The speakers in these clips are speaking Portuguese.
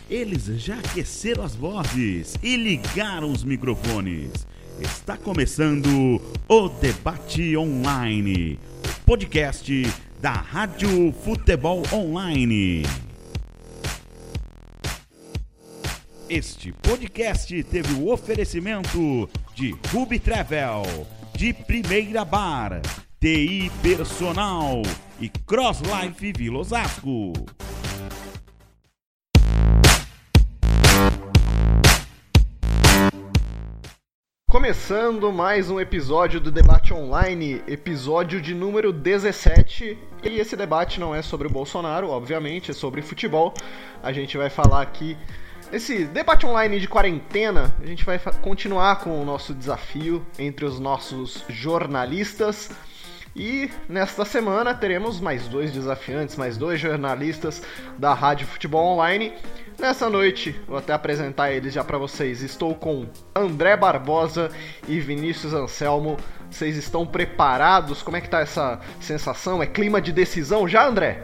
Eles já aqueceram as vozes e ligaram os microfones. Está começando o Debate Online, o podcast da Rádio Futebol Online. Este podcast teve o oferecimento de Ruby Travel, de Primeira Bar, TI Personal e Cross Life Vila Osasco. Começando mais um episódio do Debate Online, episódio de número 17. E esse debate não é sobre o Bolsonaro, obviamente, é sobre futebol. A gente vai falar aqui, nesse debate online de quarentena, a gente vai continuar com o nosso desafio entre os nossos jornalistas. E nesta semana teremos mais dois desafiantes, mais dois jornalistas da Rádio Futebol Online. Nessa noite, vou até apresentar eles já para vocês. Estou com André Barbosa e Vinícius Anselmo. Vocês estão preparados? Como é que tá essa sensação? É clima de decisão já, André?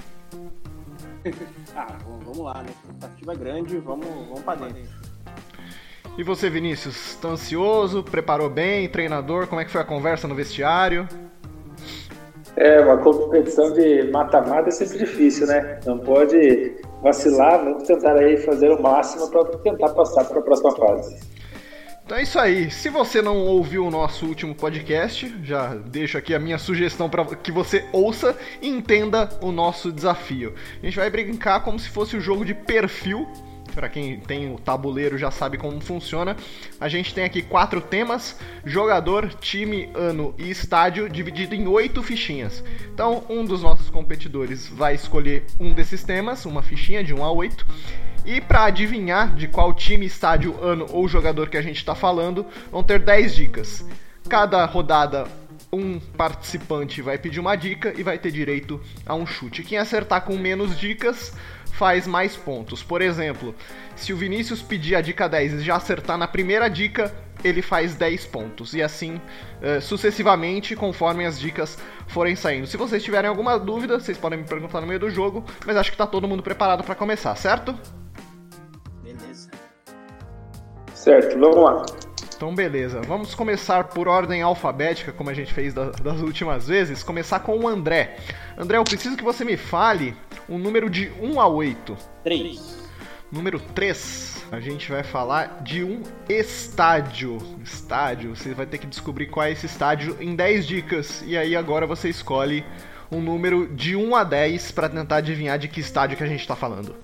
Vamos lá, né? A expectativa é grande, vamos para dentro. E você, Vinícius? Tá ansioso? Preparou bem? Treinador? Como é que foi a conversa no vestiário? Uma competição de mata-mata é sempre difícil, né? Não pode vacilar, vamos tentar aí fazer o máximo para tentar passar para a próxima fase. Então é isso aí. Se você não ouviu o nosso último podcast, já deixo aqui a minha sugestão para que você ouça e entenda o nosso desafio. A gente vai brincar como se fosse um jogo de perfil. Para quem tem o tabuleiro já sabe como funciona. A gente tem aqui 4 temas: jogador, time, ano e estádio, dividido em 8 fichinhas. Então, um dos nossos competidores vai escolher um desses temas, uma fichinha de 1 a 8. E para adivinhar de qual time, estádio, ano ou jogador que a gente está falando, vão ter 10 dicas. Cada rodada, um participante vai pedir uma dica e vai ter direito a um chute. Quem acertar com menos dicas faz mais pontos. Por exemplo, se o Vinícius pedir a dica 10 e já acertar na primeira dica, ele faz 10 pontos. E assim, sucessivamente, conforme as dicas forem saindo. Se vocês tiverem alguma dúvida, vocês podem me perguntar no meio do jogo, mas acho que tá todo mundo preparado para começar, certo? Beleza. Certo, vamos lá. Então beleza, vamos começar por ordem alfabética, como a gente fez das últimas vezes. Começar com o André. André, eu preciso que você me fale um número de 1 a 8. 3. Número 3, a gente vai falar de um estádio. Estádio, você vai ter que descobrir qual é esse estádio em 10 dicas. E aí agora você escolhe um número de 1 a 10 para tentar adivinhar de que estádio que a gente está falando.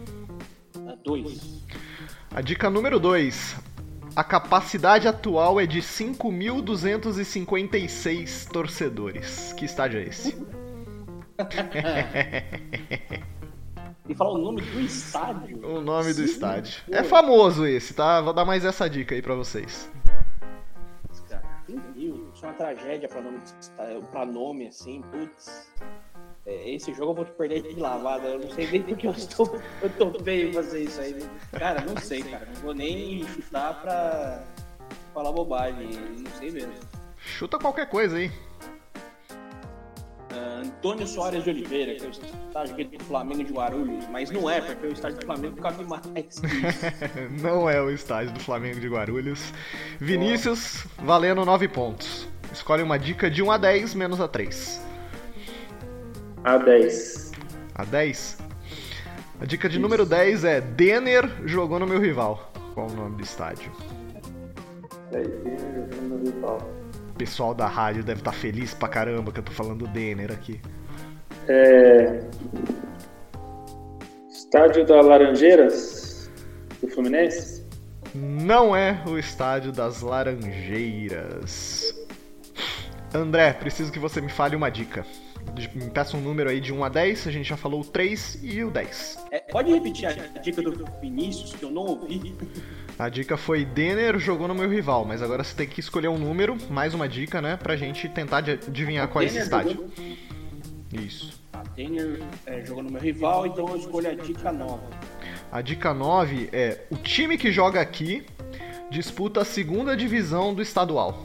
2. A dica número 2. A capacidade atual é de 5.256 torcedores. Que estádio é esse? E fala o nome do estádio? O nome do estádio. É famoso esse, tá? Vou dar mais essa dica aí pra vocês. Cara, isso é uma tragédia pra nome assim, putz. Esse jogo eu vou te perder de lavada. Eu não sei nem porque eu tô feio fazer isso aí. Cara, não sei, cara. Não vou nem chutar pra falar bobagem. Não sei mesmo. Chuta qualquer coisa aí. Antônio Soares de Oliveira, que é o estádio aqui do Flamengo de Guarulhos, mas não é, porque o estádio do Flamengo cabe mais que isso. Não é o estádio do Flamengo de Guarulhos. Vinícius, valendo 9 pontos. Escolhe uma dica de 1 a 10, menos a 3. A 10. A 10? A dica de número 10 é: Denner jogou no meu rival. Qual o nome do estádio? Denner jogou no meu rival. O pessoal da rádio deve estar feliz pra caramba que eu tô falando Denner aqui. Estádio da Laranjeiras, do Fluminense? Não é o estádio das Laranjeiras. André, preciso que você me fale uma dica. Me peça um número aí de 1 a 10, a gente já falou o 3 e o 10. Pode repetir a dica do Vinícius, que eu não ouvi? A dica foi: Denner jogou no meu rival, mas agora você tem que escolher um número, mais uma dica, né, pra gente tentar adivinhar qual é esse estádio. Isso. Denner jogou no meu rival, então eu escolho a dica 9. A dica 9 é: o time que joga aqui disputa a segunda divisão do estadual.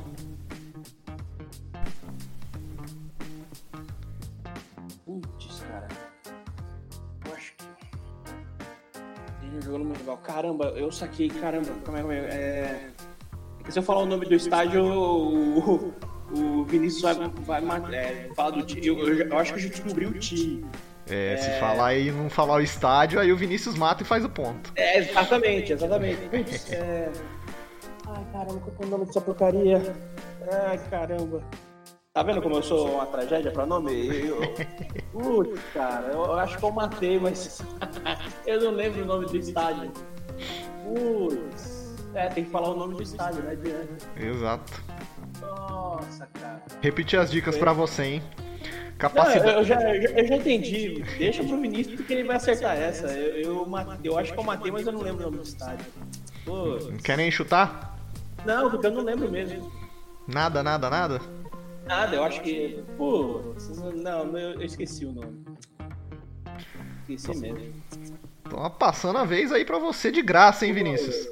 Putz, cara. Eu acho que jogou no Mengão. Caramba, eu saquei, caramba. Como é? Se eu falar o nome do estádio, o Vinícius vai falar do time. Eu acho que a gente descobriu o time. Se falar e não falar o estádio, aí o Vinícius mata e faz o ponto. Exatamente. Putz, Ai, caramba, qual é o nome dessa porcaria? Ai, caramba. Tá vendo como eu sou uma tragédia pra nome? Putz, cara, eu acho que eu matei, mas eu não lembro o nome do estádio. Putz. Tem que falar o nome do estádio, né? Exato. Nossa, cara. Repetir as dicas pra você, hein? Capacidade. Não, eu já entendi. Deixa pro Vinícius porque ele vai acertar essa. Eu acho que eu matei, mas eu não lembro o nome do estádio. Pô. Não quer nem chutar? Não, porque eu não lembro mesmo. Nada? Nada, eu acho que... Pô, não, eu esqueci o nome. Esqueci mesmo. Então, passando a vez aí pra você de graça, hein, Vinícius?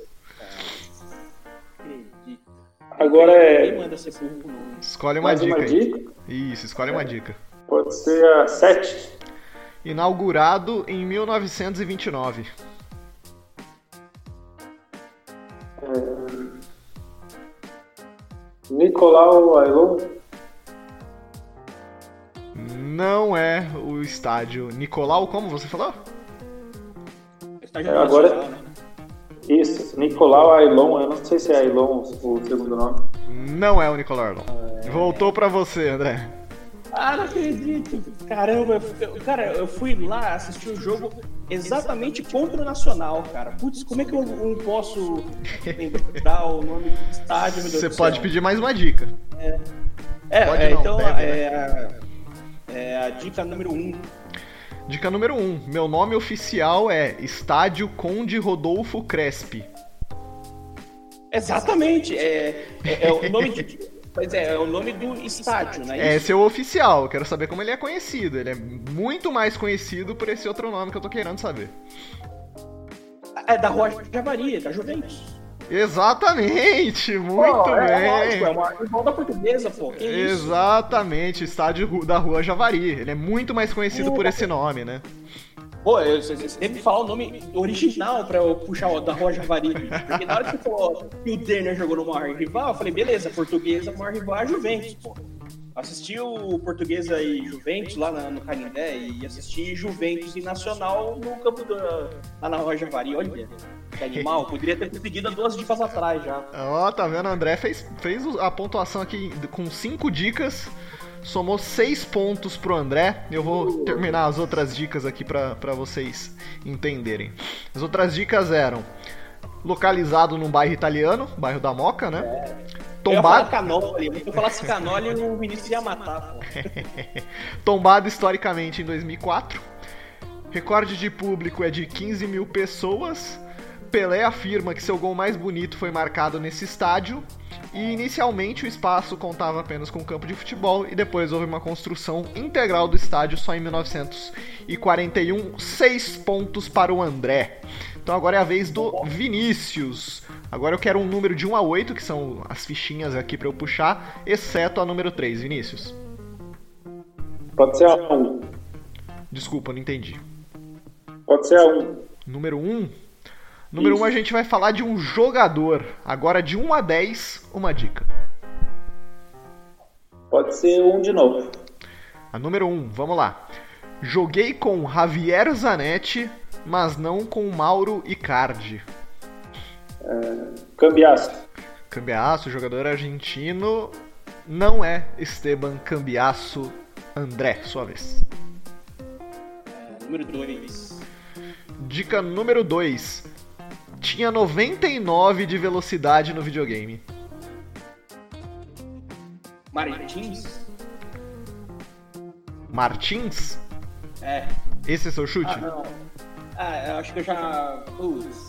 Agora Quem manda ser burro com o nome? Escolhe uma mais dica uma aí. dica? Isso, escolhe uma dica. Pode ser a 7. Inaugurado em 1929. Nicolau Ailon. Não é o estádio Nicolau, como você falou? Estádio Agora- nacional, né? Isso, Nicolau Ailon. Eu não sei se é Ailon o segundo nome. Não é o Nicolau Arlon. Voltou pra você, André. Ah, não acredito. Caramba, eu fui lá assistir o jogo exatamente contra o Nacional, cara. Putz, como é que eu não posso lembrar o nome do estádio, meu Deus Você do pode céu? pedir mais uma dica. Pode não, então deve, a dica número 1. Dica número 1. Meu nome oficial é Estádio Conde Rodolfo Crespi. Exatamente, é o nome é o nome do estádio, né? É seu oficial, quero saber como ele é conhecido. Ele é muito mais conhecido por esse outro nome que eu tô querendo saber. É da Rua Javari, da Juventus. Exatamente, muito bem. Lógico, é uma rival da Portuguesa, pô. Que isso? Exatamente, estádio da Rua Javari. Ele é muito mais conhecido por esse nome, né? Pô, você deve falar o nome original pra eu puxar o da Rua Javari. Porque na hora que você falou que o Denner jogou no maior rival, eu falei, beleza, Portuguesa, o maior rival é a Juventus, pô. Assisti o Portuguesa e Juventus lá no Canindé e assisti Juventus e Nacional no campo lá na Rua Javari. Olha, que animal, poderia ter conseguido 2 dicas atrás já. Ó, tá vendo? O André fez a pontuação aqui com 5 dicas, somou 6 pontos pro André. Eu vou terminar as outras dicas aqui pra vocês entenderem. As outras dicas eram localizado num bairro italiano, bairro da Moca, né? Eu ia falar Canoli, se eu falasse Canoli, o Vinícius ia matar, pô. Tombado historicamente em 2004. Recorde de público é de 15 mil pessoas. Pelé afirma que seu gol mais bonito foi marcado nesse estádio. E inicialmente o espaço contava apenas com um campo de futebol e depois houve uma construção integral do estádio só em 1941. 6 pontos para o André. Então agora é a vez do Vinícius. Agora eu quero um número de 1 a 8, que são as fichinhas aqui para eu puxar, exceto a número 3, Vinícius. Pode ser a 1. Desculpa, não entendi. Pode ser a 1. Número 1? Número 1 a gente vai falar de um jogador. Agora de 1 a 10, uma dica. Pode ser 1 de novo. A número 1, vamos lá. Joguei com Javier Zanetti, mas não com Mauro Icardi. Cambiasso. Cambiasso, jogador argentino, não é Esteban Cambiasso. André, sua vez. Número 2. Dica número 2. Tinha 99 de velocidade no videogame. Martins? Martins? É. Esse é seu chute? Não. Eu acho que eu já... Putz.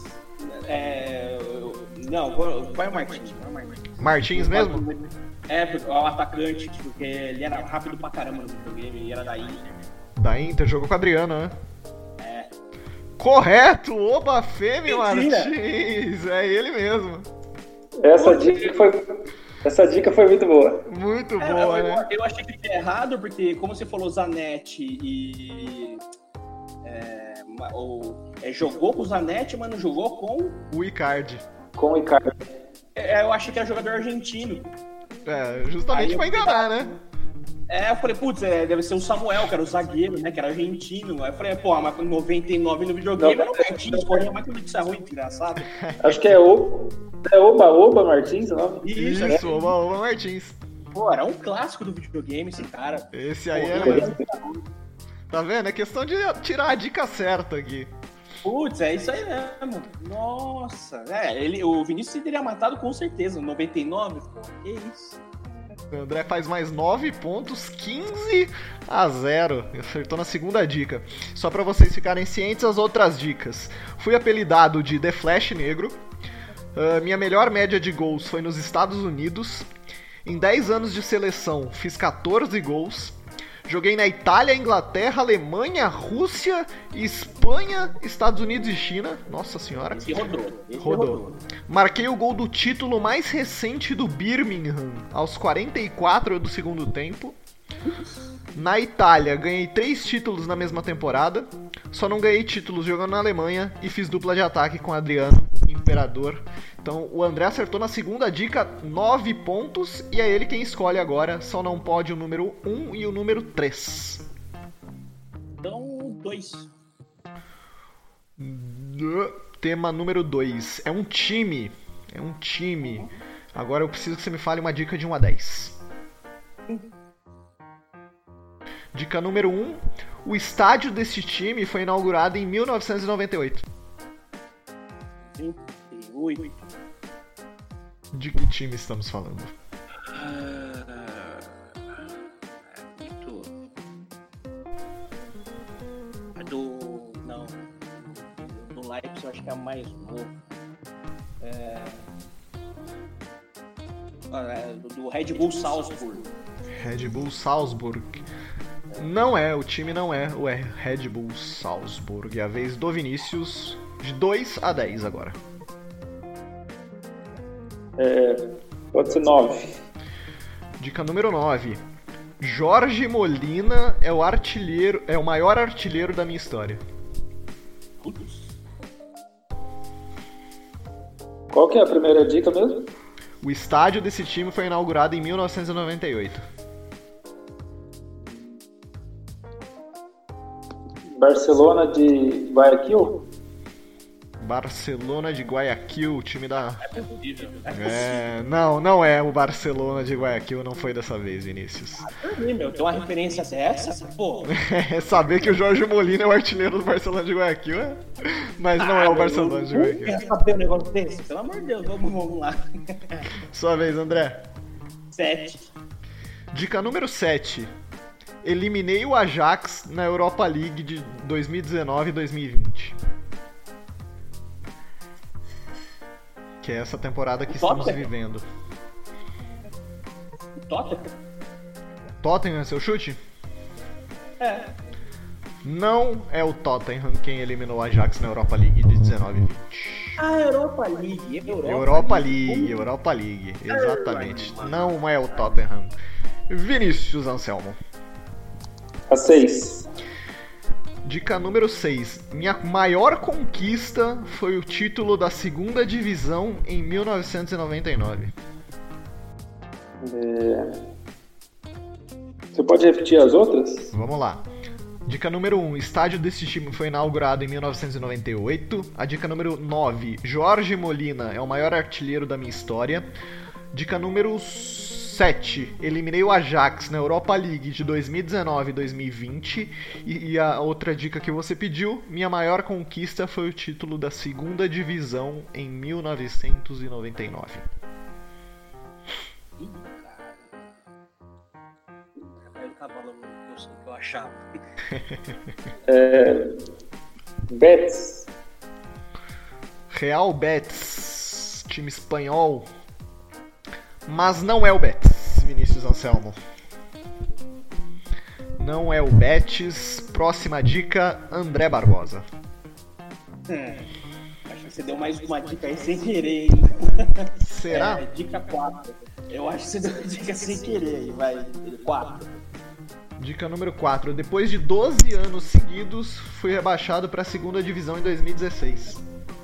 Não, vai o Martins. Martins mesmo? O atacante, porque ele era rápido pra caramba no videogame e era da Inter. Da Inter, jogou com o Adriano, né? Correto! Oba Femi Martins! É ele mesmo. Essa dica foi muito boa. Muito boa, né? Eu achei que tinha errado, porque como você falou Zanetti e jogou com o Zanetti, mas não jogou com o Icardi. Com o Icardi. Eu achei que era jogador argentino. Justamente pra enganar, né? Eu falei, putz, deve ser o Samuel, que era o zagueiro, né? Que era argentino. Aí eu falei, pô, mas com 99 no videogame era o Martins, corria mais que o Mix ruim, engraçado. Acho que é Oba Martins o nome? Isso, Oba Martins. Pô, era um clássico do videogame esse cara. Esse aí era. Tá vendo? É questão de tirar a dica certa aqui. Putz, é isso aí mesmo. Nossa. O Vinícius teria matado com certeza. 99, pô, que isso. O André faz mais 9 pontos, 15-0. Acertou na segunda dica. Só pra vocês ficarem cientes, as outras dicas. Fui apelidado de The Flash Negro. Minha melhor média de gols foi nos Estados Unidos. Em 10 anos de seleção, fiz 14 gols. Joguei na Itália, Inglaterra, Alemanha, Rússia, Espanha, Estados Unidos e China. Nossa senhora. Esse rodou. Marquei o gol do título mais recente do Birmingham, aos 44 do segundo tempo. Na Itália, ganhei 3 títulos na mesma temporada. Só não ganhei títulos jogando na Alemanha e fiz dupla de ataque com Adriano, Imperador. Então o André acertou na segunda dica 9 pontos e é ele quem escolhe agora. Só não pode o número 1 e o número 3. Então, 2. Tema número 2. É um time. Agora eu preciso que você me fale uma dica de 1 a 10. Dica número 1. O estádio desse time foi inaugurado em 1998. 38. De que time estamos falando? Não. Do Leipzig eu acho que é mais novo. Do Red Bull Salzburg. Red Bull Salzburg. Não é, o time não é o Red Bull Salzburg. É a vez do Vinícius, de 2 a 10 agora. Pode ser 9. Dica número 9. Jorge Molina é o maior artilheiro da minha história. Qual que é a primeira dica mesmo? O estádio desse time foi inaugurado em 1998. Barcelona de Guayaquil? Barcelona de Guayaquil, o time da... É possível. Não é o Barcelona de Guayaquil, não foi dessa vez, Vinícius. Meu, tem uma referência dessa? Pô. Saber que o Jorge Molina é o artilheiro do Barcelona de Guayaquil, mas não é o Barcelona de Guayaquil. Quer saber um negócio desse? Pelo amor de Deus, vamos lá. Sua vez, André. 7. Dica número 7. Eliminei o Ajax na Europa League de 2019 e 2020. Que é essa temporada que estamos vivendo. Tottenham é seu chute? Não é o Tottenham quem eliminou o Ajax na Europa League de 19 e 20. Europa League. Europa League, exatamente. Não é o Tottenham. Vinícius Anselmo. A 6. Dica número 6. Minha maior conquista foi o título da segunda divisão em 1999. Você pode repetir as outras? Vamos lá. Dica número 1. Estádio desse time foi inaugurado em 1998. A dica número 9. Jorge Molina é o maior artilheiro da minha história. Dica número 7. Eliminei o Ajax na Europa League de 2019 e 2020. E a outra dica que você pediu, minha maior conquista foi o título da segunda divisão em 1999. Eu sei que eu achava. Betis. Real Betis, time espanhol. Mas não é o Betis, Vinícius Anselmo. Não é o Betis. Próxima dica, André Barbosa. Acho que você deu mais uma dica aí sem querer, hein? Será? Dica 4. Eu acho que você deu uma dica sem querer aí, vai. 4. Dica número 4. Depois de 12 anos seguidos, fui rebaixado para a segunda divisão em 2016.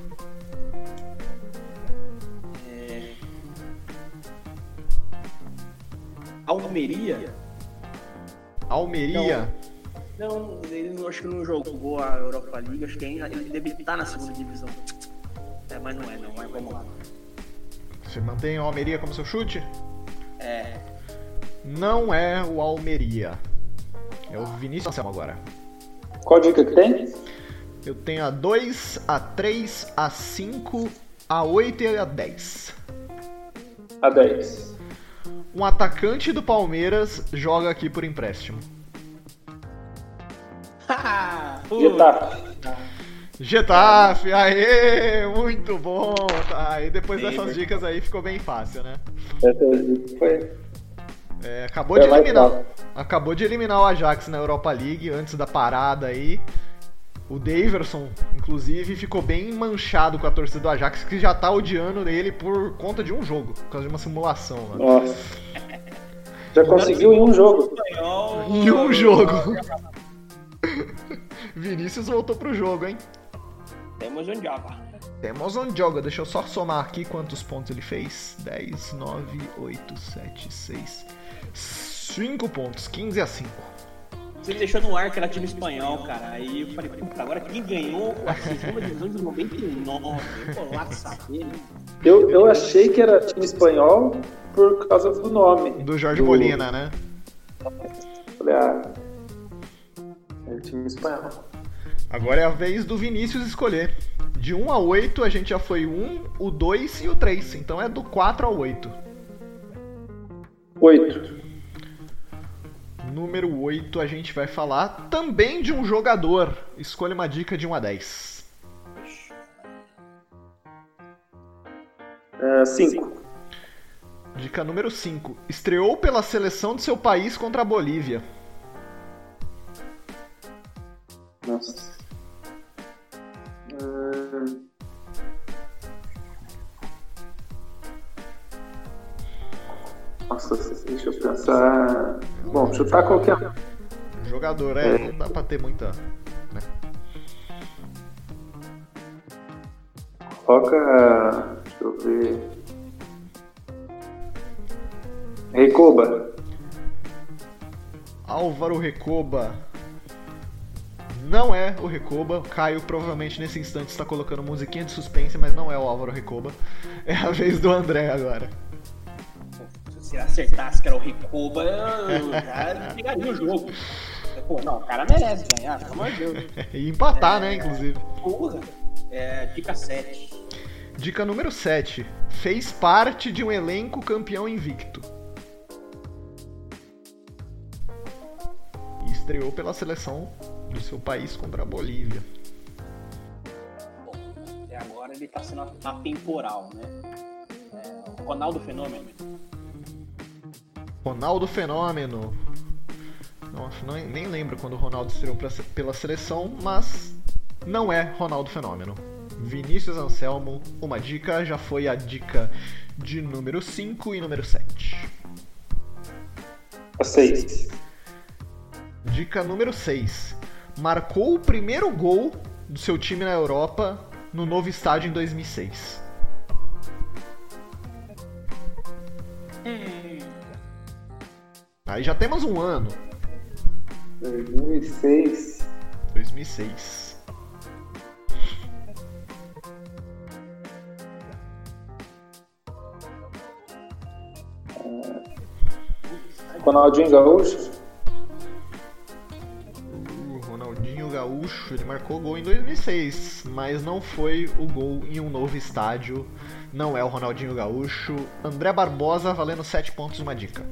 Almeria? Almeria? Não, ele acho que não jogou a Europa League, acho que ainda ele deve estar na segunda divisão. Mas não é, mas vamos lá. Você mantém o Almeria como seu chute? É. Não é o Almeria. É o Vinícius Anselmo agora. Qual dica que tem? Eu tenho a 2, a 3, a 5, a 8 e a 10. A 10. Um atacante do Palmeiras joga aqui por empréstimo. Getafe. Getafe, aê, muito bom. Tá, e depois dessas dicas aí ficou bem fácil, né? Essa foi. Acabou de eliminar o Ajax na Europa League antes da parada aí. O Daverson, inclusive, ficou bem manchado com a torcida do Ajax, que já tá odiando ele por conta de um jogo, por causa de uma simulação. Né? Nossa. Já conseguiu em um jogo. Em um jogo. Vinícius voltou pro jogo, hein? Temos um jogo. Deixa eu só somar aqui quantos pontos ele fez. 10, 9, 8, 7, 6... 5 pontos, 15-5. Você me deixou no ar que era time espanhol, cara. Aí eu falei, puta, agora quem ganhou a segunda divisão de 99? Eu lá de saber, né? Eu achei que era time espanhol por causa do nome. Do Jorge Molina, né? Falei, é time espanhol. Agora é a vez do Vinícius escolher. De 1 a 8 a gente já foi o 1, o 2 e o 3. Então é do 4 ao 8. 8. Número 8 a gente vai falar também de um jogador. Escolha uma dica de 1 a 10. 5. Dica número 5. Estreou pela seleção de seu país contra a Bolívia. Nossa. Nossa, deixa eu pensar. Bom, chutar qualquer um. Jogador, não dá pra ter muita. Né? Coloca. Deixa eu ver. Recoba. Álvaro Recoba. Não é o Recoba. O Caio provavelmente nesse instante está colocando musiquinha de suspense, mas não é o Álvaro Recoba. É a vez do André agora. Se acertasse que era o Recoba, eu já pegaria o jogo. Pô, não, o cara merece ganhar, pelo amor de Deus. E empatar, né, inclusive. Porra. Dica 7. Dica número 7. Fez parte de um elenco campeão invicto. E estreou pela seleção do seu país contra a Bolívia. Bom, até agora ele tá sendo atemporal, né? Ronaldo Fenômeno. Ronaldo Fenômeno. Nossa, nem lembro quando o Ronaldo estreou pela seleção, mas não é Ronaldo Fenômeno. Vinícius Anselmo, uma dica, já foi a dica de número 5 e número 7. 6. Dica número 6. Marcou o primeiro gol do seu time na Europa no novo estádio em 2006. Aí já temos um ano. 2006. 2006. Ronaldinho Gaúcho. Ronaldinho Gaúcho, ele marcou gol em 2006, mas não foi o gol em um novo estádio. Não é o Ronaldinho Gaúcho. André Barbosa, valendo 7 pontos, uma dica.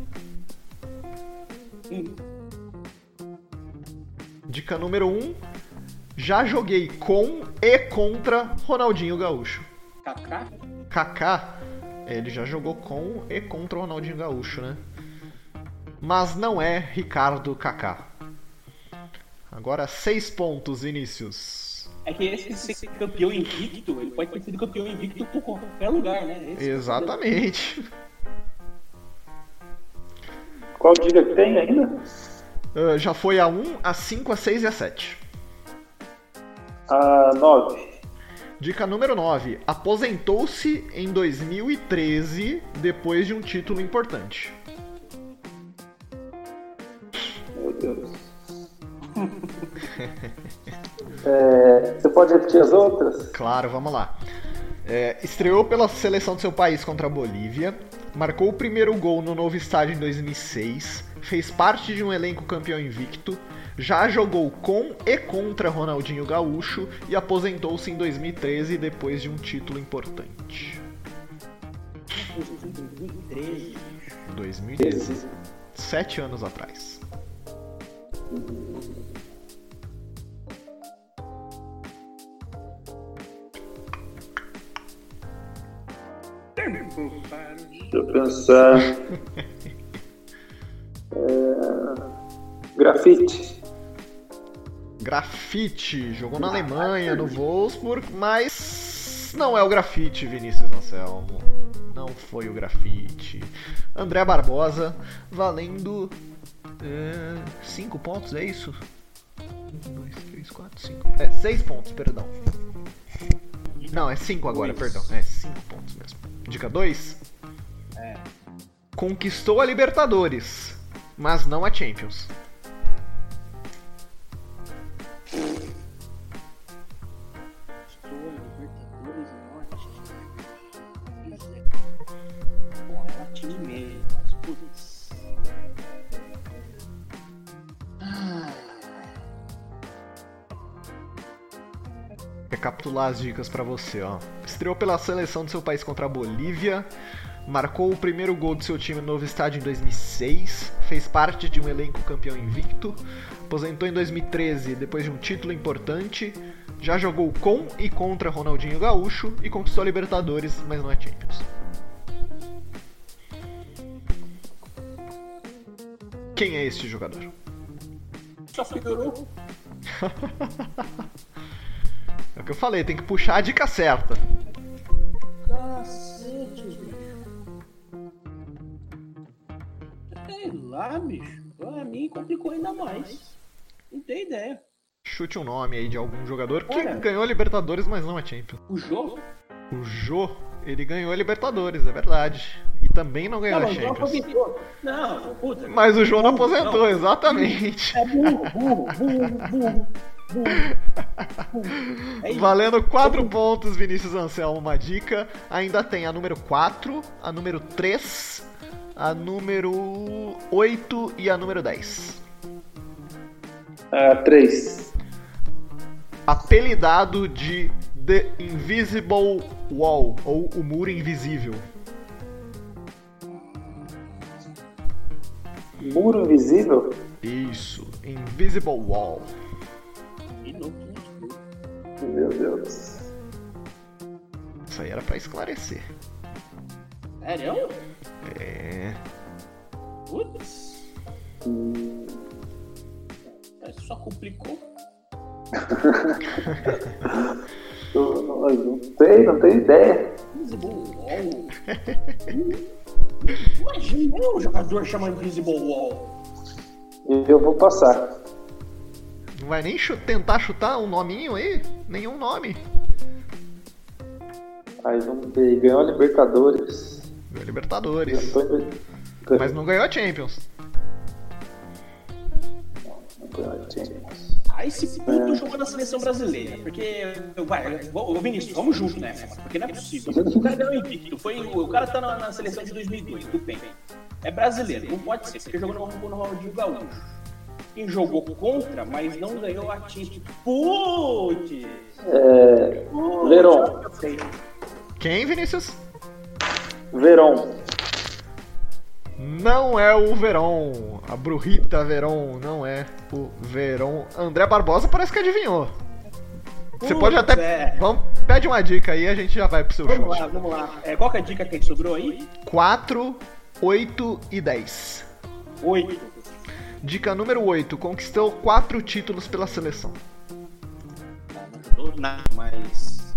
Dica número 1. Já joguei com e contra Ronaldinho Gaúcho. Kaká? Ele já jogou com e contra o Ronaldinho Gaúcho, né? Mas não é Ricardo Kaká. Agora 6 pontos, Vinícius. É que esse ser campeão invicto, ele pode ter sido campeão invicto por qualquer lugar, né? Exatamente. Qual dica que tem ainda? Já foi a 1, a 5, a 6 e a 7. A 9. Dica número 9. Aposentou-se em 2013 depois de um título importante. Meu Deus. Você pode repetir as outras? Claro, vamos lá. Estreou pela seleção do seu país contra a Bolívia, marcou o primeiro gol no novo estádio em 2006, fez parte de um elenco campeão invicto, já jogou com e contra Ronaldinho Gaúcho e aposentou-se em 2013 depois de um título importante. 2013. 7 anos atrás. Deixa eu pensar. Grafite. Grafite, jogou na Alemanha, no Wolfsburg, mas não é o Grafite, Vinícius Anselmo. Não foi o Grafite. André Barbosa, valendo 5 pontos, é isso? 1, 2, 3, 4, 5. 6 pontos, perdão. Não, é 5 agora, perdão. 5 pontos mesmo. Dica 2. Conquistou a Libertadores, mas não a Champions. Recapitular as dicas pra você, ó. Estreou pela seleção do seu país contra a Bolívia, marcou o primeiro gol do seu time no novo estádio em 2006, fez parte de um elenco campeão invicto, aposentou em 2013 depois de um título importante, já jogou com e contra Ronaldinho Gaúcho e conquistou a Libertadores, mas não é Champions. Quem é este jogador? Só figurou. É o que eu falei, tem que puxar a dica certa. Cacete, bicho. Sei lá, bicho. Pra mim complicou ainda mais. Não tenho ideia. Chute um nome aí de algum jogador que Cara, ganhou a Libertadores, mas não a Champions. O jogo? O Jô, ele ganhou a Libertadores, é verdade. E também não ganhou a Não, o Jô Champions. aposentou. Não, puta. Mas o Jô não Burro, aposentou, não. exatamente. É burro. É isso. Valendo 4 pontos, Vinícius Anselmo, uma dica. Ainda tem a número 4, a número 3, a número 8 e a número 10. 3. Apelidado de The Invisible Wall, ou o Muro Invisível. Muro invisível? Isso, Invisible Wall. Meu Deus. Isso aí era pra esclarecer. Sério? É. Putz. Isso só complicou. Não tenho ideia. Invisible Wall. Imagina um jogador chamado Invisible Wall. Eu vou passar. Não vai nem tentar chutar um nominho aí? Nenhum nome. Aí vamos ver. Ganhou a Libertadores. Ganhou a Libertadores. Mas não ganhou a Champions. Não ganhou a Champions. Aí esse puto jogou na seleção brasileira. Porque, ô Vinícius, vamos junto, né? Porque não é possível. O cara ganhou invicto. O cara tá na seleção de 2002, do PEN. É brasileiro, não pode ser, porque jogou no Ronaldinho Gaúcho. Quem jogou contra, mas não ganhou a Champions. Putz! Verón. Quem, Vinícius? Verón. Não é o Verón. A Brujita Verón não é o Verón. André Barbosa parece que adivinhou. Você pode até... Pede uma dica aí, a gente já vai pro seu chute. Vamos lá. Qual que é a dica que sobrou aí? 4, 8 e 10. 8. Dica número 8. Conquistou 4 títulos pela seleção. Não, mas...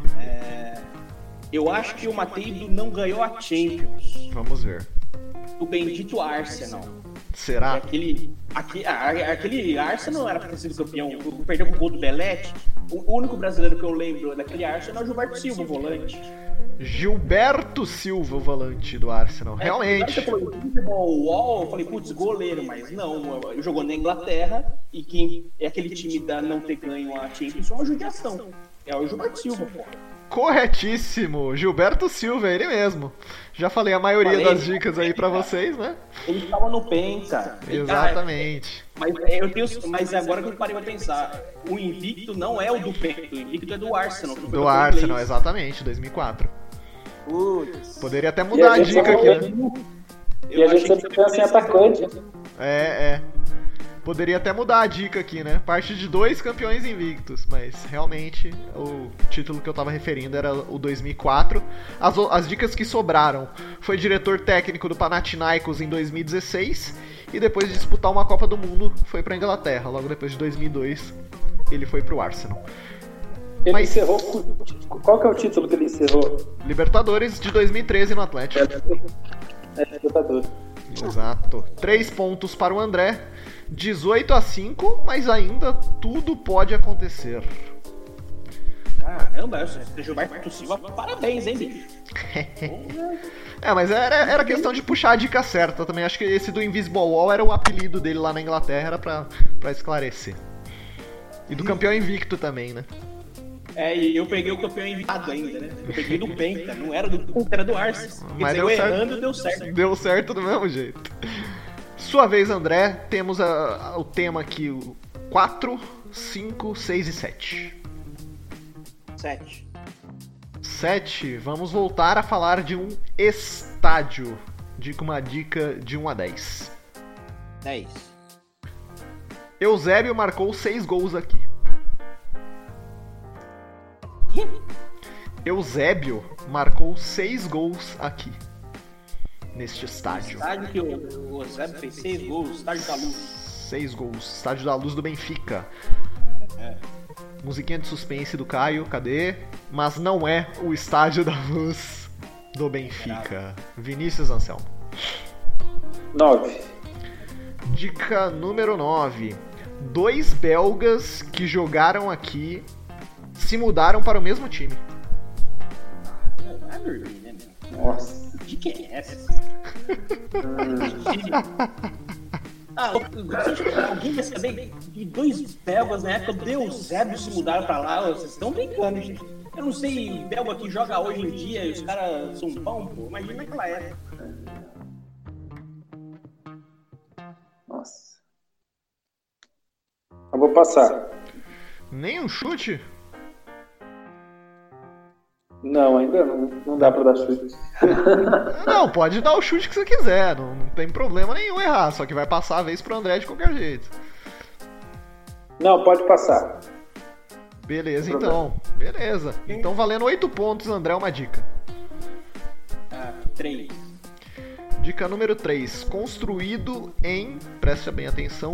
eu acho que o Mateido não ganhou a Champions. Vamos ver. O bendito Arsenal. Será? Aquele Arsenal era pra ter sido campeão, perdeu com o gol do Belete. O único brasileiro que eu lembro daquele Arsenal é o Gilberto Silva, o volante. Gilberto Silva, o volante do Arsenal. Realmente. Eu falei, putz, goleiro, mas não, jogou na Inglaterra e quem é aquele time da não ter ganho a Champions é uma judiação. É o Gilberto Silva, pô. Corretíssimo, Gilberto Silva, ele mesmo. Já falei a maioria das dicas aí pra vocês, né? Ele tava no PEN, cara. Exatamente. Mas agora que eu parei pra pensar, o invicto não é o do PEN, o invicto é do Arsenal. Do Arsenal, exatamente, 2004. Putz. Poderia até mudar a dica aqui, né? E a gente sempre pensa em atacante. Poderia até mudar a dica aqui, né? Parte de 2 campeões invictos, mas realmente o título que eu tava referindo era o 2004. As dicas que sobraram foi diretor técnico do Panathinaikos em 2016 e depois de disputar uma Copa do Mundo foi pra Inglaterra. Logo depois de 2002 ele foi pro Arsenal. Ele encerrou. Qual que é o título que ele encerrou? Libertadores de 2013 no Atlético. Libertadores. Exato. 3 pontos para o André. 18-5, mas ainda tudo pode acontecer. Caramba, o Gilberto Silva, parabéns, hein, bicho? Mas era questão de puxar a dica certa também. Acho que esse do Invisible Wall era o apelido dele lá na Inglaterra, era pra esclarecer. E do campeão invicto também, né? E eu peguei o campeão invictado ainda, né? Eu peguei do Penta, não era do Arsenal. Mas deu errando, deu certo. Deu certo do mesmo jeito. Sua vez, André, temos o tema aqui, 4, 5, 6 e 7. 7. Vamos voltar a falar de um estádio. Dica uma dica de 1 a 10. 10. Eusébio marcou 6 gols aqui. Eusébio marcou 6 gols aqui. Neste estádio. Estádio que o Eusébio fez 6 gols, Estádio da Luz. 6 gols, Estádio da Luz do Benfica. Musiquinha de suspense do Caio, cadê? Mas não é o Estádio da Luz do Benfica. Vinícius Anselmo. 9. Dica número 9. 2 belgas que jogaram aqui se mudaram para o mesmo time. Vai dormir, né, meu? Nossa. De que é essa? Alguém vai saber que 2 belgas na época do Eusébio se mudaram pra lá? Vocês estão brincando, gente. Eu não sei, belga que joga hoje em dia e os caras são pão, pô. Imagina naquela época. Nossa. Eu vou passar. Nem um chute? Não, ainda não dá pra dar chute. Não, pode dar o chute que você quiser, não tem problema nenhum errar, só que vai passar a vez pro André de qualquer jeito. Não, pode passar. Beleza, então. Beleza. Então valendo 8 pontos, André, uma dica. 3. Dica número 3. Construído em, preste bem atenção,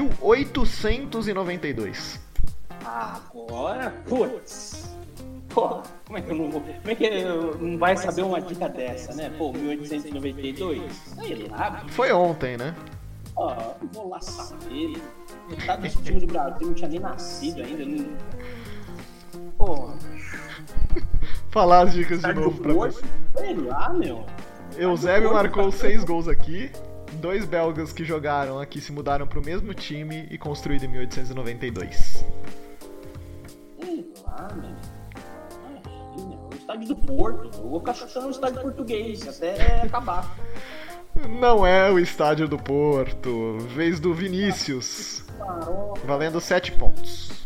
1892. Agora, putz. Pô, como é que não vai saber uma dica dessa, né? Pô, 1892? Sei lá. Foi ontem, né? Vou lá saber. Metade dos times do Brasil não tinha nem nascido ainda. Não... Pô. Falar as dicas de novo pra você. Sei lá, meu. Eusébio marcou 6 gols aqui. 2 belgas que jogaram aqui se mudaram pro mesmo time e construído em 1892. Sei lá, meu. O estádio do Porto. Eu vou ficar chutando o estádio português até acabar. Não é o estádio do Porto. Vez do Vinícius. Valendo 7 pontos.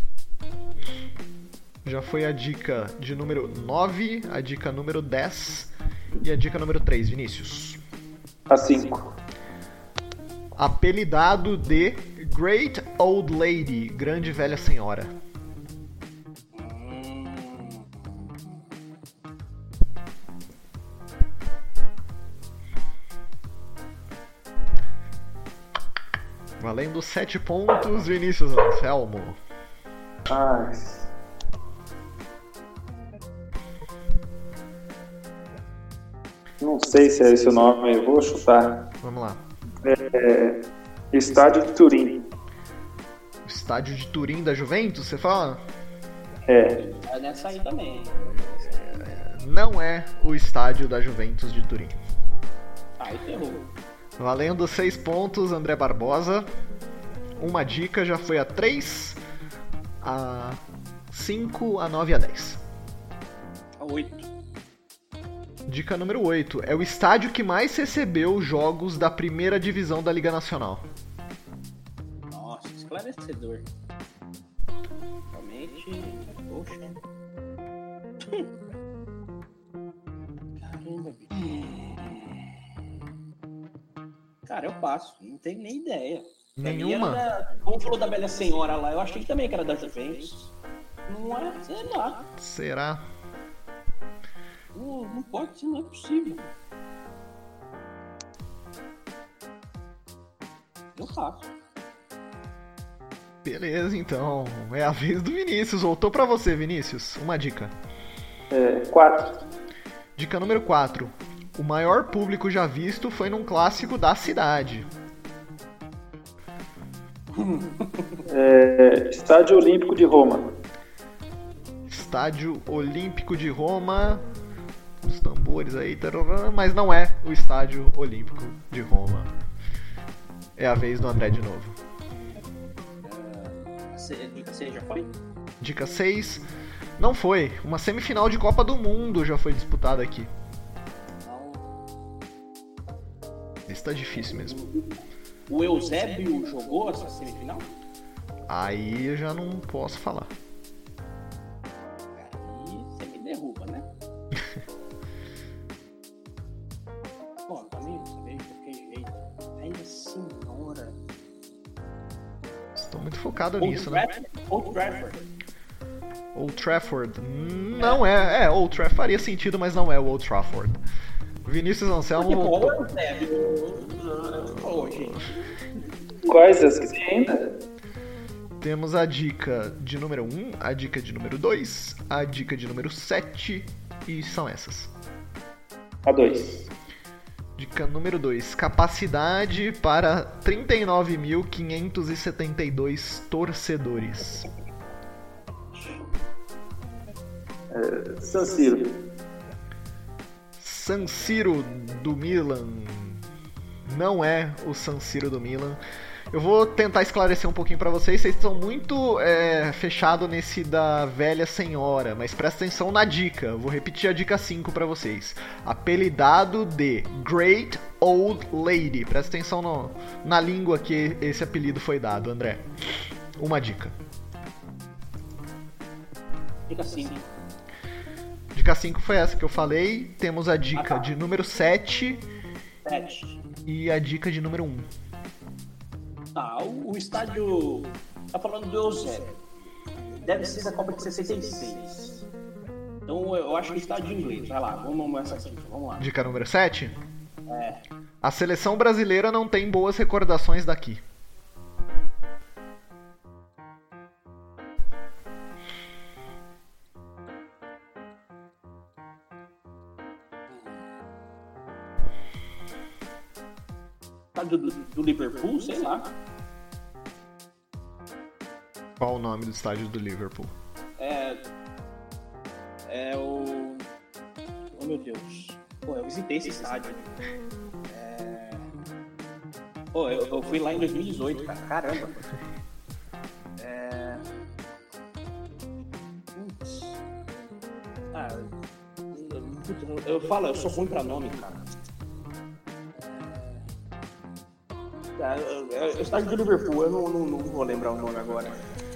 Já foi a dica de número 9, a dica número 10 e a dica número 3, Vinícius. A 5. Apelidado de Great Old Lady, Grande Velha Senhora. Valendo 7 pontos, Vinícius Anselmo. Não sei se é esse o nome, eu vou chutar. Vamos lá. Estádio de Turim. O estádio de Turim da Juventus, você fala? É. É nessa aí também. Não é o estádio da Juventus de Turim. Aí ferrou. Valendo 6 pontos, André Barbosa. Uma dica já foi a 3, a 5, a 9 e a 10. A 8. Dica número 8. É o estádio que mais recebeu jogos da primeira divisão da Liga Nacional. Nossa, esclarecedor. Realmente. Poxa. Caramba, bicho. Cara, eu passo. Não tenho nem ideia. Nenhuma? Como falou da velha senhora lá, eu achei também que era da Juventus. Não é, sei lá. Será? Não pode ser, não é possível. Eu faço. Beleza, então. É a vez do Vinícius. Voltou pra você, Vinícius. Uma dica. 4. Dica número 4. O maior público já visto foi num clássico da cidade. Estádio Olímpico de Roma. Estádio Olímpico de Roma. Os tambores aí, tarará, mas não é o Estádio Olímpico de Roma. É a vez do André de novo. Dica 6 já foi? Dica 6. Não foi. Uma semifinal de Copa do Mundo já foi disputada aqui. Não. Esse tá difícil mesmo. O Eusébio jogou essa semifinal? Aí eu já não posso falar. Aí você me derruba, né? Bom, pra mim, saber de qualquer jeito. Aí, senhora. Estou muito focado nisso, né? Old Trafford. Old Trafford. Não é. Old Trafford faria sentido, mas não é o Old Trafford. Vinícius Anselmo voltou. Quais as que tem ainda? Temos a dica de número 1, a dica de número 2, a dica de número 7 e são essas. A 2. Dica número 2, capacidade para 39.572 torcedores. San Siro. San Siro do Milan. Não é o San Siro do Milan. Eu vou tentar esclarecer um pouquinho pra vocês. Vocês estão muito fechados nesse da velha senhora, mas presta atenção na dica. Eu vou repetir a dica 5 pra vocês. Apelidado de Great Old Lady. Presta atenção na língua que esse apelido foi dado, André. Uma dica. Dica 5. Dica 5 foi essa que eu falei. Temos a dica de número 7 e a dica de número 1. Tá, o estádio. Tá falando do Eusébio. Deve ser da Copa de 66. Então eu acho que o estádio inglês. Vai lá, vamos essa aqui. Vamos lá. Dica número 7? É. A seleção brasileira não tem boas recordações daqui. Do Liverpool, sei lá. Qual o nome do estádio do Liverpool? É o... Oh, meu Deus. Pô, eu visitei esse estádio. Pô, eu fui lá em 2018, cara. Caramba. Putz. Eu sou ruim pra nome, cara. O estádio do Liverpool, eu não vou lembrar o nome agora.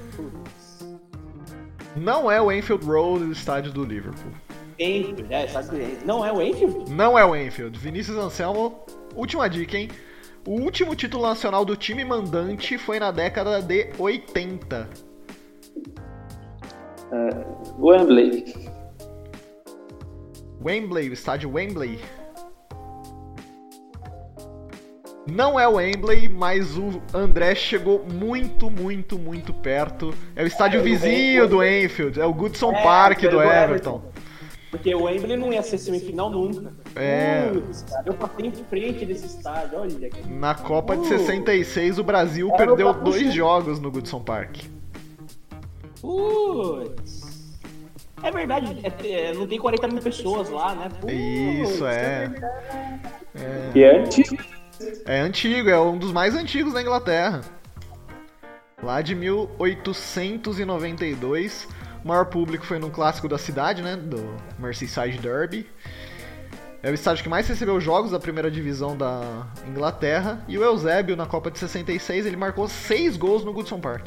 Não é o Anfield Road, o estádio do Liverpool. Anfield, não é o Anfield? Não é o Anfield. Vinícius Anselmo, última dica, hein? O último título nacional do time mandante foi na década de 80. Wembley. Wembley, o estádio Wembley. Não é o Wembley, mas o André chegou muito, muito, muito perto. É o estádio vizinho do Anfield, é o Goodson Park do Everton. Porque o Wembley não ia ser semifinal nunca. Putz, cara, eu passei em frente desse estádio, olha aqui. Na Copa de 66, o Brasil perdeu 2 jogos no Goodson Park. Putz. É verdade, não tem 40 mil pessoas lá, né? Putz, Isso, E é antigo. É antigo, é um dos mais antigos da Inglaterra. Lá de 1892, o maior público foi no clássico da cidade, né? Do Merseyside Derby. É o estádio que mais recebeu jogos da primeira divisão da Inglaterra. E o Eusébio, na Copa de 66, ele marcou 6 gols no Goodson Park.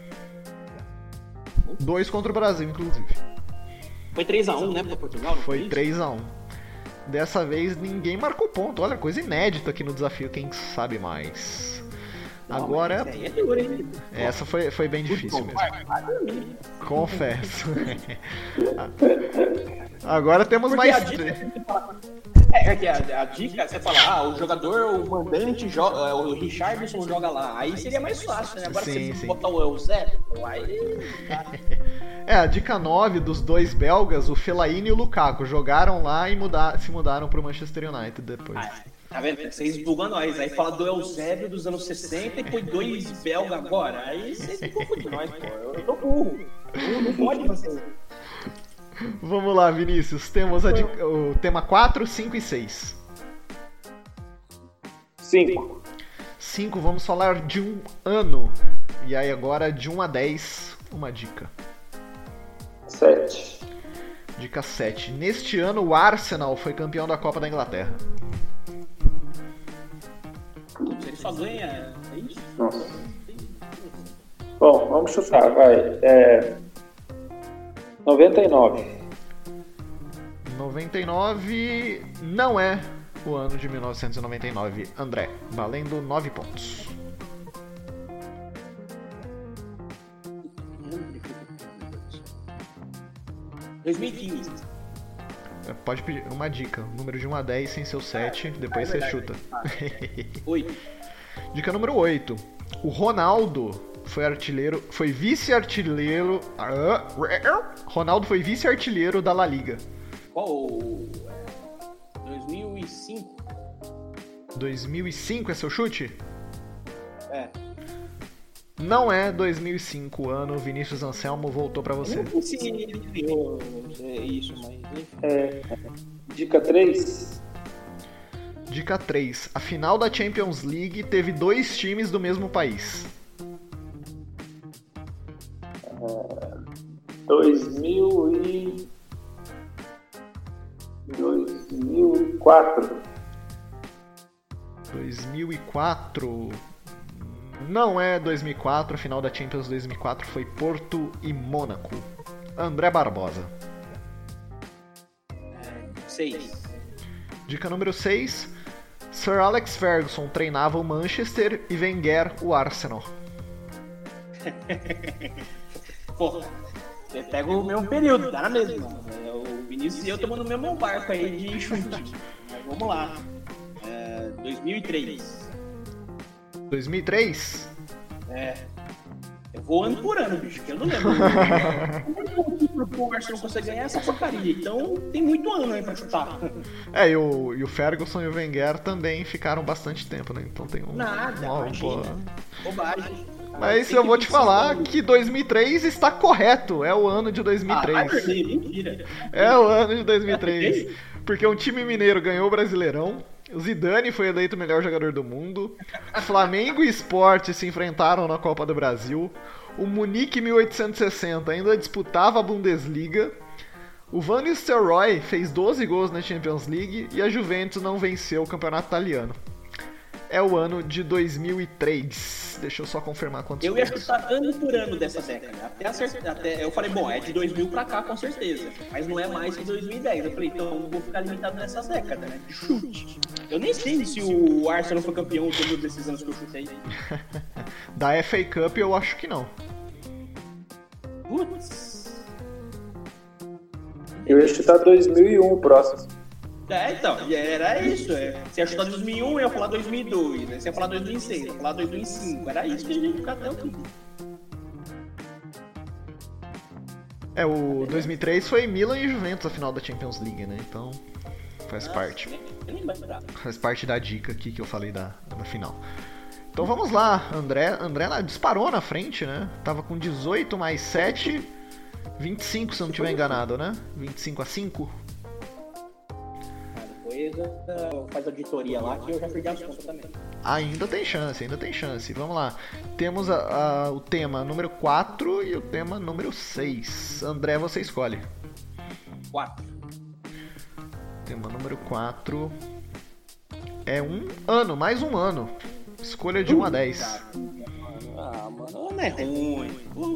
2 contra o Brasil, inclusive. Foi 3-1, né, pra Portugal? Foi 3-1. Dessa vez ninguém marcou ponto. Olha, coisa inédita aqui no desafio, quem sabe mais. Não, agora. Aí é duro, hein? Essa foi bem difícil mesmo. Confesso. Agora temos Porque mais a dica, 3. a dica, você fala, o jogador, o mandante, joga, o Richarlison joga lá. Aí seria mais fácil, né? Agora Sim, se você sim. botar o Eusébio, aí... A dica 9 dos 2 belgas, o Fellaini e o Lukaku, jogaram lá e se mudaram pro Manchester United depois. Tá vendo? Vocês bugam nós. Aí fala do Eusébio dos anos 60 e foi 2 belga agora. Aí vocês bugam de nós, pô. Eu tô burro. Não pode fazer. Vamos lá, Vinícius. Temos o tema 4, 5 e 6. 5. 5, vamos falar de um ano. E aí agora de 1 a 10, uma dica. 7. Dica 7. Neste ano o Arsenal foi campeão da Copa da Inglaterra. Ele só ganha. É isso? Nossa. Bom, vamos chutar, vai. 99. 99 não é o ano de 1999. André, valendo 9 pontos. Em 2015. Pode pedir uma dica, número de 1 a 10 sem seu 7, depois você chuta. 8. Dica número 8. O Ronaldo foi vice-artilheiro. Ronaldo foi vice-artilheiro da La Liga. Qual? 2005. 2005 é seu chute? É. Não é 2005 o ano, Vinícius Anselmo voltou pra você. Eu não sei se ele criou isso, mas... Dica 3. Dica 3. A final da Champions League teve 2 times do mesmo país. 2004. 2004. Não é 2004, a final da Champions 2004 foi Porto e Mônaco. André Barbosa. 6. Dica número 6. Sir Alex Ferguson treinava o Manchester e Wenger o Arsenal. Porra, você pega o mesmo período, dá na mesma. O Vinícius e eu estamos no mesmo barco aí de chute. Mas vamos lá. 2003. 2003? Eu vou ano por ano, bicho, que eu não lembro. O Arsenal não consegue ganhar essa porcaria, então tem muito ano aí pra chutar. E o Ferguson e o Wenger também ficaram bastante tempo, né? Então tem um... Nada, bobagem. Mas eu vou te falar que 2003 está correto, é o ano de 2003. Mentira. É o ano de 2003. Porque um time mineiro ganhou o Brasileirão, o Zidane foi eleito o melhor jogador do mundo, Flamengo e Sport se enfrentaram na Copa do Brasil, o Munique 1860 ainda disputava a Bundesliga, o Van Nistelrooy fez 12 gols na Champions League e a Juventus não venceu o campeonato italiano. É o ano de 2003. Deixa eu só confirmar quantos Eu ia chutar ano por ano dessa década. Até eu falei, bom, é de 2000 pra cá com certeza. Mas não é mais que 2010. Eu falei, então vou ficar limitado nessa década, né? De chute. Eu nem sei se o Arsenal foi campeão todos desses anos que eu chutei. Da FA Cup eu acho que não. Putz. Eu ia chutar 2001 o próximo. Então, era isso. Você ia chutar 2001, eu ia falar 2002. Né? Você ia falar 2006, eu ia falar 2005. Era isso que a gente ia ficar até o fim. O 2003 foi Milan e Juventus a final da Champions League, né? Então faz parte. Faz parte da dica aqui que eu falei da final. Então vamos lá, André disparou na frente, né? Tava com 18 mais 7, 25 se eu não estiver enganado, né? 25-5. Depois faz auditoria lá que eu já perdi as contas também. Ainda tem chance. Vamos lá. Temos o tema número 4 e o tema número 6. André, você escolhe. 4. Tema número 4 é um ano, mais um ano. Escolha de 1 a 10. Mano, não é ruim.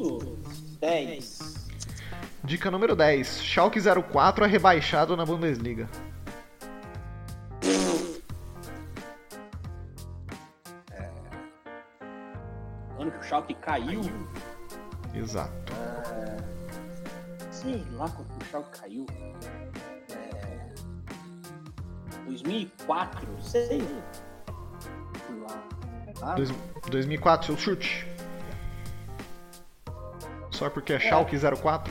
10. Dica número 10. Schalke 04 é rebaixado na Bundesliga. Ano que o Schalke caiu. Exato. Sei lá quando o Schalke caiu. 2004, sei lá. 2004, seu chute. Só porque é Schalke 04?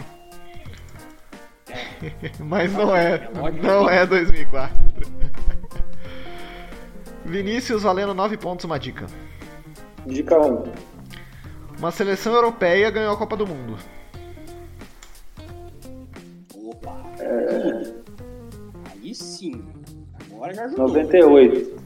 Mas não é 2004. Vinícius, valendo 9 pontos, uma dica. Dica 1. Uma seleção europeia ganhou a Copa do Mundo. Opa! Aí sim. Agora já ajudou. 98.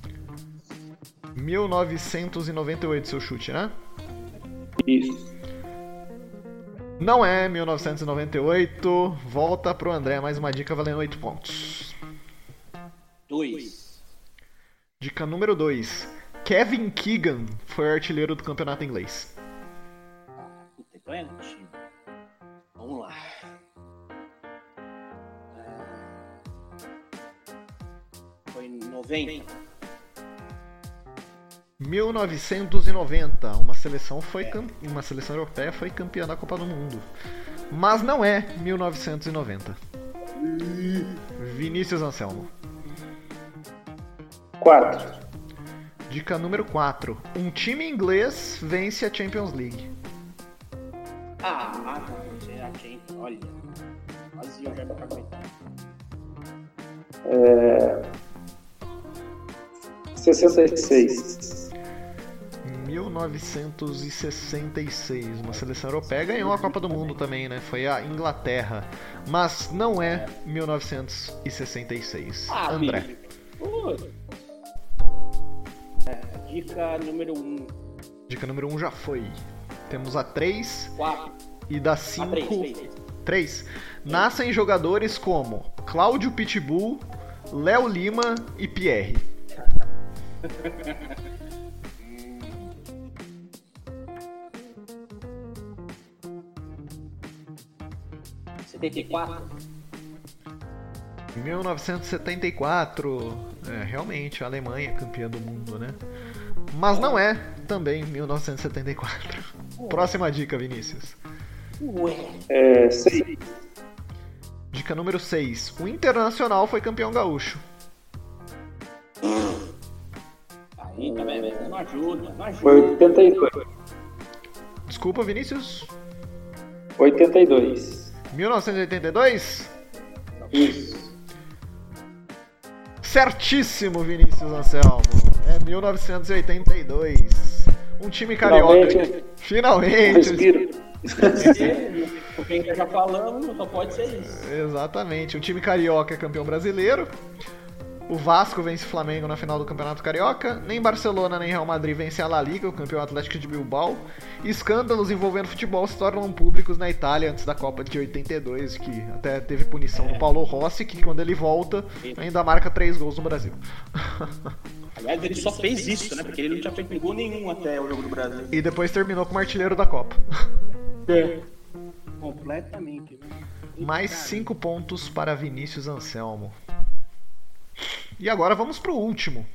1998, seu chute, né? Isso. Não é 1998. Volta pro André, mais uma dica valendo 8 pontos. 2. Dica número 2. Kevin Keegan foi artilheiro do campeonato inglês. Então é antigo. Vamos lá. Foi 90. 1990. Uma seleção europeia foi campeã da Copa do Mundo. Mas não é 1990. Vinícius Anselmo. 4. Dica número 4. Um time inglês vence a Champions League. Você já tinha. Olha. Quase eu já não aguento. 66. 1966. Uma seleção europeia ganhou a Copa do Mundo também, né? Foi a Inglaterra. Mas não é 1966. André. Dica número 1. Dica número 1 já foi. Temos a 3 4. e da 5. 3. Nascem jogadores como Cláudio Pitbull, Léo Lima e Pierre. Em 1974, realmente, a Alemanha é campeã do mundo, né? Mas não é também 1974. Próxima dica, Vinícius. 6. Dica número 6. O Internacional foi campeão gaúcho. Aí também não ajuda. Foi 82. Desculpa, Vinícius. 82. 1982? Isso. Certíssimo, Vinícius Anselmo. É 1982. Um time carioca. Finalmente. Respiro. Porque que já falamos, só pode ser isso. Exatamente. Um time carioca é campeão brasileiro. O Vasco vence o Flamengo na final do Campeonato Carioca. Nem Barcelona nem Real Madrid vence a La Liga, o campeão Atlético de Bilbao. Escândalos envolvendo futebol se tornam públicos na Itália antes da Copa de 82, que até teve punição do Paulo Rossi, que quando ele volta ainda marca 3 gols no Brasil. Aliás, ele só fez isso, né? Porque ele não tinha feito gol nenhum até o jogo do Brasil. E depois terminou como artilheiro da Copa. Completamente. Mais 5 pontos para Vinícius Anselmo. E agora vamos pro último.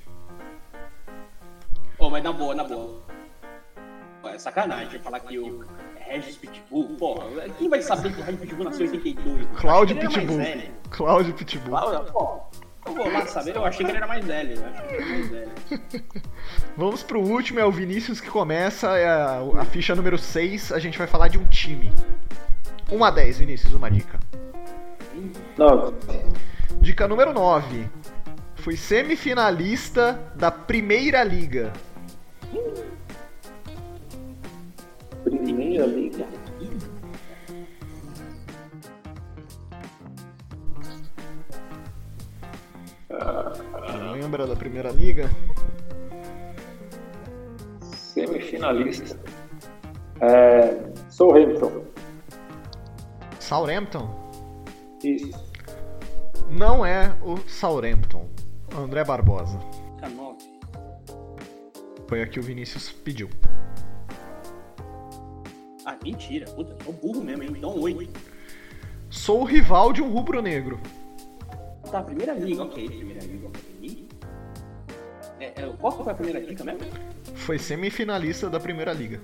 Mas na boa. É sacanagem falar que o Regis Pitbull, quem vai saber que o Regis Pitbull nasceu em 82? Cláudio Pitbull. Cláudio Pitbull. Eu vou lá saber, eu achei que ele era mais velho. Vamos pro último, é o Vinícius que começa, é a ficha número 6, a gente vai falar de um time. 1 a 10, Vinícius, uma dica. 9. Dica número 9. Foi semifinalista da Primeira Liga. Primeira Liga. Lembra da Primeira Liga? Semifinalista. Southampton. Southampton? Isso. Não é o Southampton. André Barbosa. Dica 9. Foi a que o Vinícius pediu. Ah, mentira. Puta, tô burro mesmo, hein? Então 8. Sou o rival de um rubro-negro. Tá, primeira liga, ok. Primeira liga, ok. Qual foi a primeira dica mesmo? Foi semifinalista da Primeira Liga.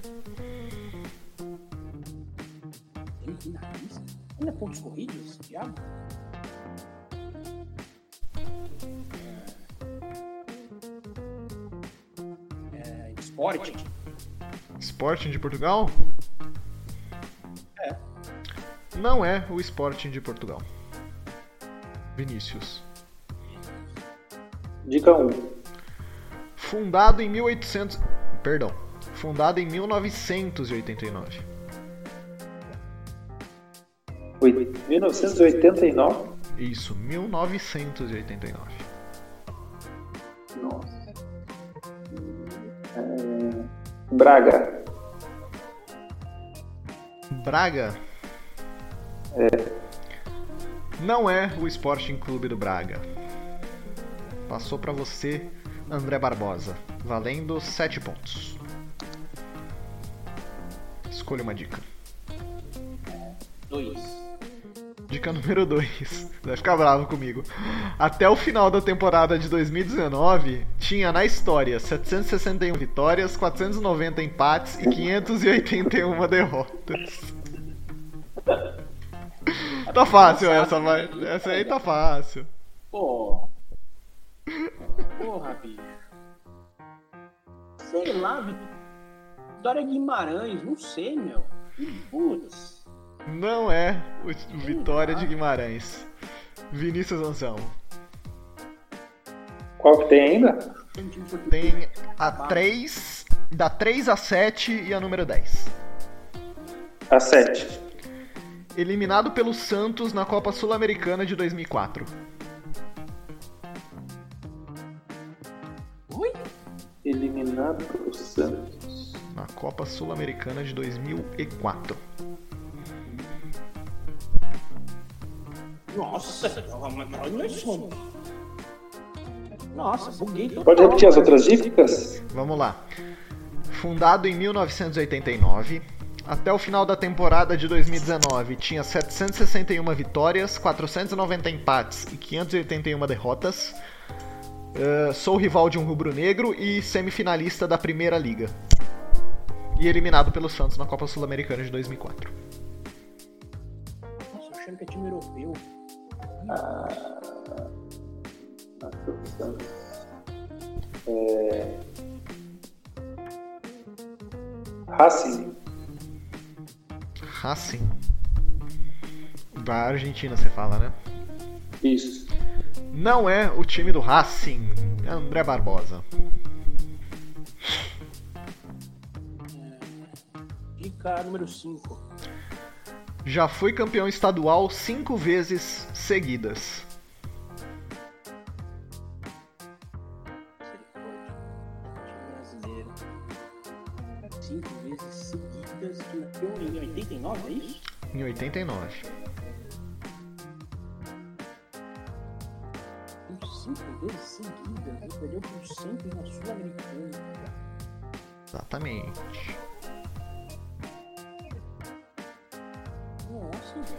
Semifinalista? Ainda pontos corridos, diabo? Esporte. Sporting de Portugal? É. Não é o Sporting de Portugal. Vinícius. Dica 1. Fundado em 1989. 1989? Isso, 1989. Nossa. Braga. Braga? Não é o Sporting Clube do Braga. Passou pra você, André Barbosa. Valendo 7 pontos. Escolha uma dica. 2. Dica número 2. Vai ficar bravo comigo. Até o final da temporada de 2019, tinha na história 761 vitórias, 490 empates e 581 derrotas. Tá fácil essa, vai. Essa aí tá fácil. Porra, bicho. Sei lá, Vitória Guimarães, não sei, meu. Putz. Não é o Vitória de Guimarães. Vinícius Anselmo. Qual que tem ainda? Tem a 3, da 3 a 7 e a número 10. A 7. Eliminado pelo Santos na Copa Sul-Americana de 2004. Oi? Eliminado pelo Santos. Na Copa Sul-Americana de 2004. Nossa, olha só. Nossa, buguei total. Pode repetir as outras dicas? Vamos lá. Fundado em 1989, até o final da temporada de 2019 tinha 761 vitórias, 490 empates e 581 derrotas. Sou rival de um rubro-negro e semifinalista da Primeira Liga. E eliminado pelo Santos na Copa Sul-Americana de 2004. Nossa, achando que é time europeu. Racing. Racing. Da Argentina você fala, né? Isso. Não é o time do Racing. André Barbosa. Dica número 5. Já foi campeão estadual 5 vezes seguidas. Brasileiro. 5 vezes seguidas. Campeão em 89, é isso? Em 89. 5 vezes seguidas. Ele perdeu por sempre na Sul-Americana. Exatamente. Nossa, velho.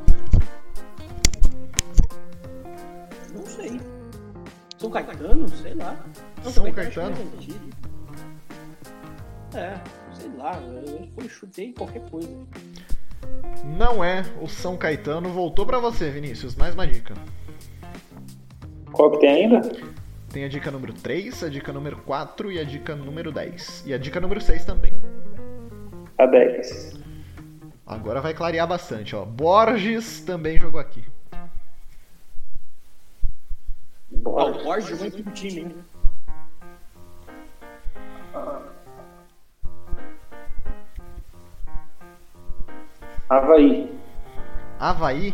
Não sei. São Caetano? Sei lá. Não, São acho Caetano? que é antigo. Sei lá. Eu chutei qualquer coisa. Não é o São Caetano. Voltou pra você, Vinícius. Mais uma dica. Qual que tem ainda? Tem a dica número 3, a dica número 4 e a dica número 10. E a dica número 6 também. A 10. Agora vai clarear bastante, ó. Borges também jogou aqui. O Borges jogou em todo time, hein? Avaí?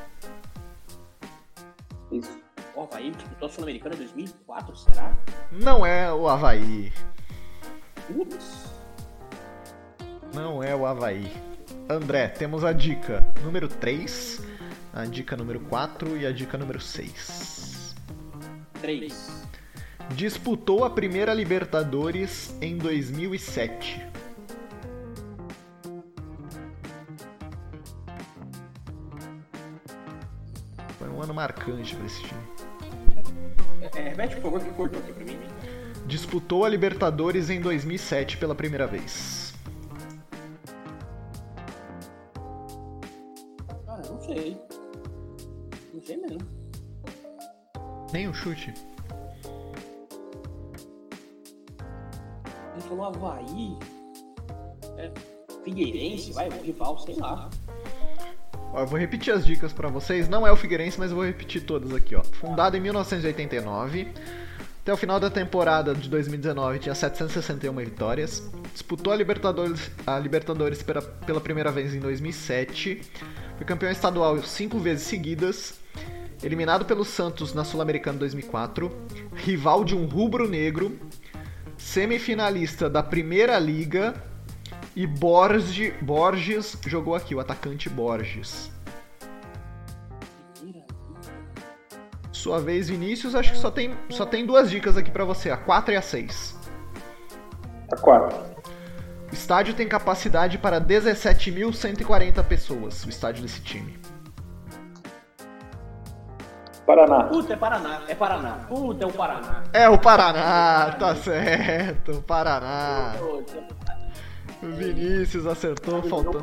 Isso. O Avaí disputou a Sul-Americana em 2004, será? Não é o Avaí. Putz. Não é o Avaí. André, temos a dica número 3, a dica número 4 e a dica número 6. 3. Disputou a primeira Libertadores em 2007. Foi um ano marcante para esse time. Repete, por favor, que cortou aqui pra mim. Disputou a Libertadores em 2007 pela primeira vez. Cara, não sei. Não sei mesmo. Nem um chute. Ele falou Avaí. Figueirense, vai, o rival, sei lá. Ó, eu vou repetir as dicas pra vocês. Não é o Figueirense, mas eu vou repetir todas aqui, ó. Fundado em 1989. Até o final da temporada de 2019 tinha 761 vitórias. Disputou a Libertadores pela primeira vez em 2007. Foi campeão estadual 5 vezes seguidas. Eliminado pelo Santos na Sul-Americana 2004. Rival de um rubro-negro. Semifinalista da Primeira Liga. E Borges jogou aqui, o atacante Borges. Sua vez, Vinícius, acho que só tem duas dicas aqui pra você, a 4 e a 6. A 4. O estádio tem capacidade para 17.140 pessoas, o estádio desse time. Paraná. Puta, é Paraná. Puta, é o Paraná. É o Paraná, tá certo, o Paraná. O Vinícius acertou, faltando.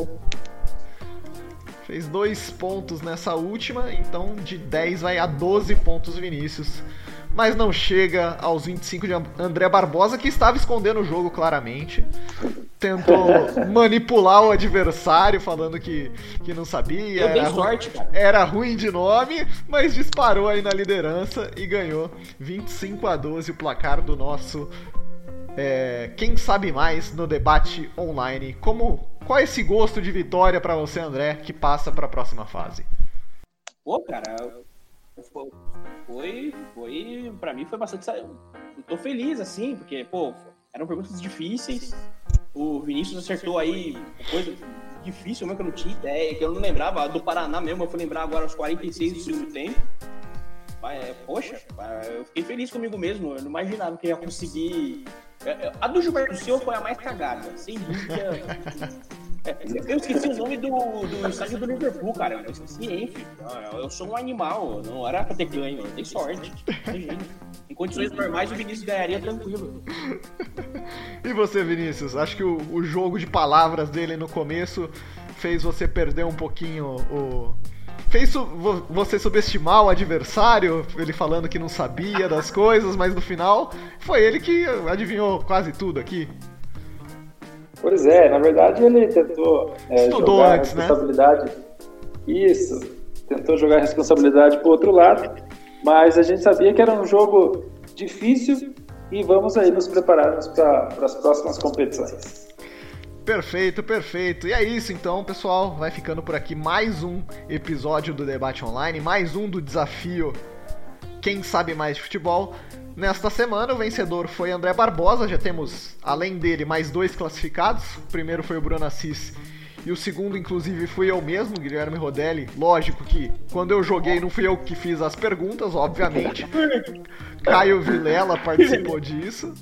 Fez 2 pontos nessa última, então de 10 vai a 12 pontos Vinícius. Mas não chega aos 25 de André Barbosa, que estava escondendo o jogo claramente. Tentou manipular o adversário, falando que não sabia. Eu dei sorte, cara. Era ruim de nome, mas disparou aí na liderança e ganhou 25-12 o placar do nosso Quem Sabe Mais no debate online. Qual é esse gosto de vitória pra você, André, que passa pra próxima fase? Pô, cara, pra mim foi bastante. Eu tô feliz, assim, porque, pô, eram perguntas difíceis. O Vinícius acertou aí coisa difícil mesmo que eu não tinha ideia, que eu não lembrava. Do Paraná mesmo, eu fui lembrar agora aos 46 do segundo tempo. Poxa, eu fiquei feliz comigo mesmo. Eu não imaginava que eu ia conseguir. A do Gilberto Silva foi a mais cagada, sem dúvida. Eu esqueci o nome do estádio do Liverpool, cara. Eu esqueci, enfim. Eu sou um animal, não era pra ter ganho, eu dei sorte. Em condições normais, o Vinícius ganharia tranquilo. E você, Vinícius? Acho que o jogo de palavras dele no começo fez você perder um pouquinho fez você subestimar o adversário, ele falando que não sabia das coisas, mas no final foi ele que adivinhou quase tudo aqui. Pois é, na verdade ele tentou jogar antes, a responsabilidade. Né? Isso, tentou jogar a responsabilidade pro outro lado, mas a gente sabia que era um jogo difícil e vamos aí nos prepararmos para as próximas competições. Perfeito. E é isso então, pessoal. Vai ficando por aqui mais um episódio do Debate Online, mais um do desafio Quem Sabe Mais de Futebol. Nesta semana o vencedor foi André Barbosa, já temos, além dele, mais 2 classificados. O primeiro foi o Bruno Assis e o segundo, inclusive, fui eu mesmo, Guilherme Rodelli. Lógico que quando eu joguei não fui eu que fiz as perguntas, obviamente. Caio Vilela participou disso.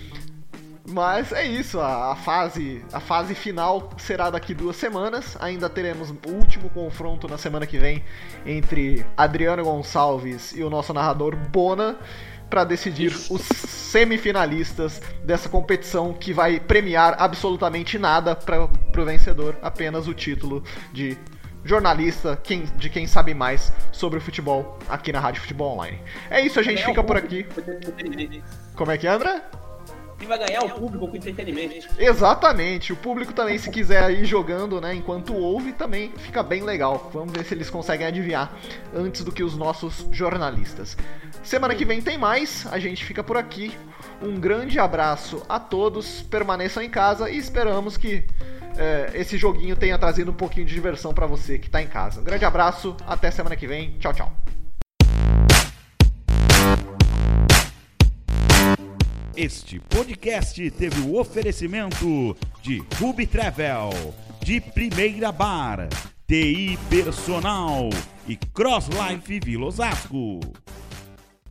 Mas é isso, a fase final será daqui 2 semanas. Ainda teremos o último confronto na semana que vem entre Adriano Gonçalves e o nosso narrador Bona, para decidir os semifinalistas dessa competição que vai premiar absolutamente nada para o vencedor, apenas o título de jornalista de quem sabe mais sobre o futebol aqui na Rádio Futebol Online. É isso, a gente fica por aqui. Como é que é, André? Quem vai ganhar é o público com entretenimento. Exatamente, o público também, se quiser ir jogando, né, enquanto ouve, também fica bem legal. Vamos ver se eles conseguem adivinhar antes do que os nossos jornalistas. Semana que vem tem mais, a gente fica por aqui. Um grande abraço a todos, permaneçam em casa e esperamos que esse joguinho tenha trazido um pouquinho de diversão pra você que tá em casa. Um grande abraço, até semana que vem, tchau, tchau. Este podcast teve o oferecimento de Ruby Travel, de Primeira Bar, TI Personal e Cross Life Vila Osasco.